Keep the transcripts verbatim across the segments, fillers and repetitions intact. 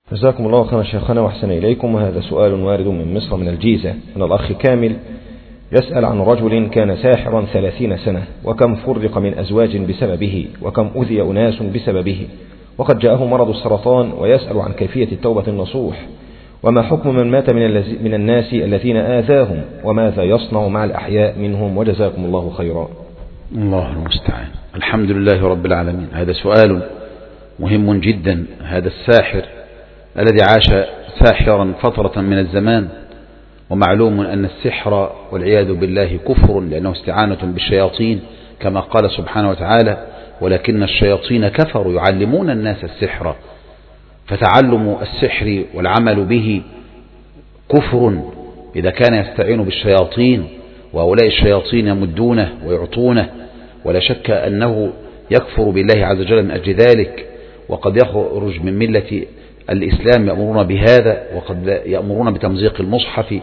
جزاكم الله خيرا شيخنا وأحسن إليكم. وهذا سؤال وارد من مصر من الجيزة من الأخ كامل، يسأل عن رجل كان ساحرا ثلاثين سنة، وكم فرق من أزواج بسببه، وكم أذي أناس بسببه، وقد جاءه مرض السرطان، ويسأل عن كيفية التوبة النصوح، وما حكم من مات من الناس الذين آذاهم، وماذا يصنع مع الأحياء منهم، وجزاكم الله خيرا. الله المستعان. الحمد لله رب العالمين. هذا سؤال مهم جدا. هذا الساحر الذي عاش ساحرا فترة من الزمان، ومعلوم أن السحر والعياذ بالله كفر، لأنه استعانة بالشياطين كما قال سبحانه وتعالى: ولكن الشياطين كفروا يعلمون الناس السحر. فتعلم السحر والعمل به كفر إذا كان يستعين بالشياطين، وهؤلاء الشياطين يمدونه ويعطونه، ولا شك أنه يكفر بالله عز وجل من أجل ذلك، وقد يخرج من ملة الإسلام. يأمرون بهذا، وقد يأمرون بتمزيق المصحف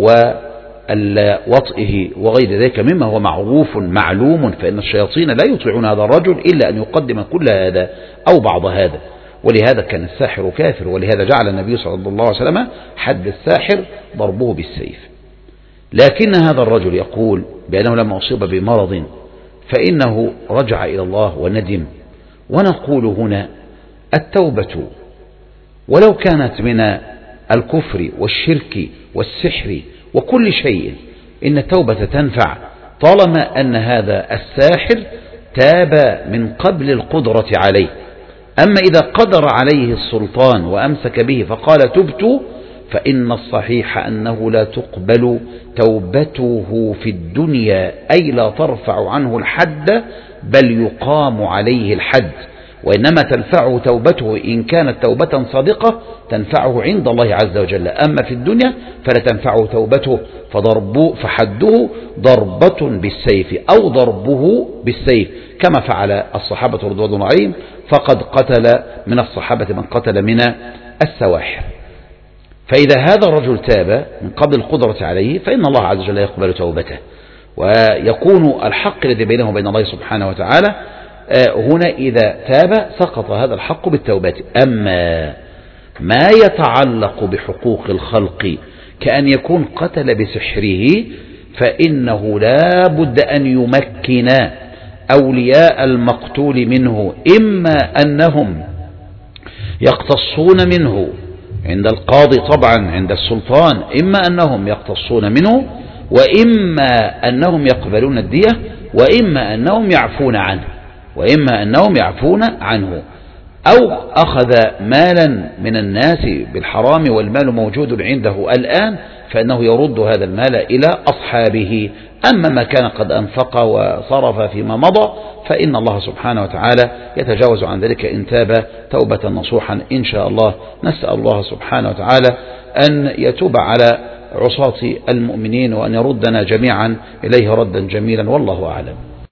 ووطئه وغير ذلك مما هو معروف معلوم، فإن الشياطين لا يطيعون هذا الرجل إلا أن يقدم كل هذا أو بعض هذا، ولهذا كان الساحر كافر، ولهذا جعل النبي صلى الله عليه وسلم حد الساحر ضربه بالسيف. لكن هذا الرجل يقول بأنه لما أصيب بمرض فإنه رجع إلى الله وندم. ونقول هنا التوبة ولو كانت من الكفر والشرك والسحر وكل شيء، إن التوبة تنفع طالما أن هذا الساحر تاب من قبل القدرة عليه. أما إذا قدر عليه السلطان وأمسك به فقال تبت، فإن الصحيح أنه لا تقبل توبته في الدنيا، أي لا ترفع عنه الحد بل يقام عليه الحد، وإنما تنفعه توبته إن كانت توبة صادقة تنفعه عند الله عز وجل. أما في الدنيا فلا تنفعه توبته، فضربه فحده ضربة بالسيف أو ضربه بالسيف، كما فعل الصحابة رضوان الله عليهم، فقد قتل من الصحابة من قتل من السواحر. فإذا هذا الرجل تاب من قبل القدرة عليه فإن الله عز وجل يقبل توبته، ويكون الحق الذي بينه وبين الله سبحانه وتعالى هنا إذا تاب سقط هذا الحق بالتوبة. أما ما يتعلق بحقوق الخلق كأن يكون قتل بسحره، فإنه لا بد أن يمكن أولياء المقتول منه، إما أنهم يقتصون منه عند القاضي طبعا عند السلطان، إما أنهم يقتصون منه، وإما أنهم يقبلون الدية، وإما أنهم يعفون عنه وإما أنهم يعفون عنه أو أخذ مالا من الناس بالحرام والمال موجود عنده الآن، فإنه يرد هذا المال إلى أصحابه. أما ما كان قد أنفق وصرف فيما مضى فإن الله سبحانه وتعالى يتجاوز عن ذلك إن تاب توبة نصوحا إن شاء الله. نسأل الله سبحانه وتعالى أن يتوب على عصاة المؤمنين، وأن يردنا جميعا إليه ردا جميلا، والله أعلم.